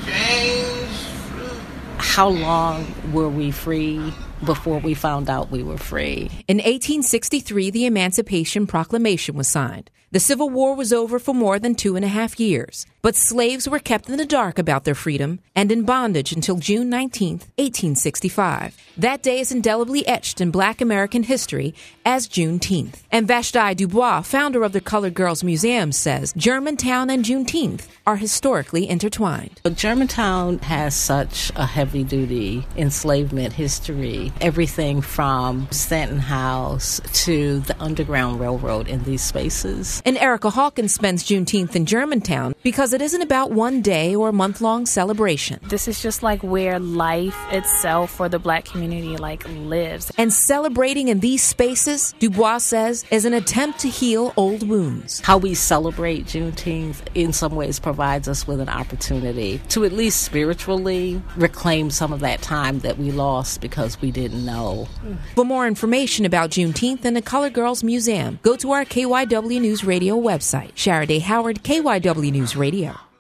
How long were we free before we found out we were free? In 1863, the Emancipation Proclamation was signed. The Civil War was over for more than 2.5 years, but slaves were kept in the dark about their freedom and in bondage until June 19, 1865. That day is indelibly etched in Black American history as Juneteenth. And Vashti Dubois, founder of the Colored Girls Museum, says Germantown and Juneteenth are historically intertwined. But Germantown has such a heavy-duty enslavement history. Everything from Stanton House to the Underground Railroad in these spaces. And Erica Hawkins spends Juneteenth in Germantown because it isn't about one day or month-long celebration. This is just like where life itself for the Black community lives. And celebrating in these spaces, Dubois says, is an attempt to heal old wounds. How we celebrate Juneteenth in some ways provides us with an opportunity to at least spiritually reclaim some of that time that we lost because we didn't know. For more information about Juneteenth and the Colored Girls Museum, go to our KYW News Radio website. Shara Day Howard, KYW News Radio.